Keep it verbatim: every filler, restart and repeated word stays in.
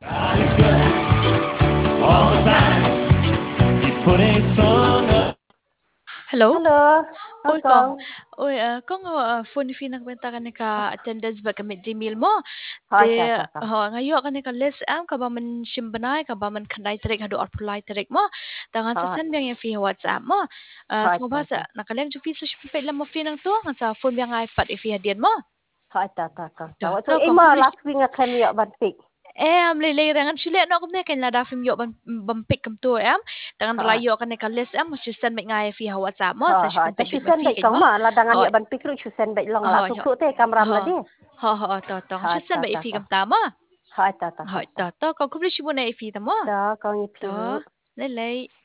God is good all the time. He put a song up. Hello? Hello, Uy, how's Kong. going? Uy, uh, Kong, uh, phone fi nagbenta ka ni ka attendance ba kami Gmail mo? Hi, Te, ta ta ta. ho, ngayo ka ni ka list am ka ba man simbanay, ka ba man kanay tarik hado apply tarik mo. Tangan sa Hi, send yang fi WhatsApp mo. Uh, hi, so ta ba ta. sa nakaleng ju fi sa shipay lang mo fi nang to, nga sa phone yang iPad ifi hadian mo. Hi, ta ta ta. To, Ta. So, to Kong ima publish. last week nga kami yak bantik. Eh, am lilay rangan sila no kumne kan lada film yo ban bampik kam to am. Tangan Hi, rayo ka ni ka list am mo send me ngay fi WhatsApp mo hi, sa hi. shipay Ta big ma shusen fi bai id kang mo. ma ladangan Oh, yak bantik ru shusen bai long la oh, tu tu te kamram la ho. de. Ho, ho, to, to. Hi, Siya ta ba ta ifi ta. kam tama? Hi, ta ta ta Ho, ta. to, to. Kung publish mo na ifi tamo. Ta kang To, ipi ru. lelay.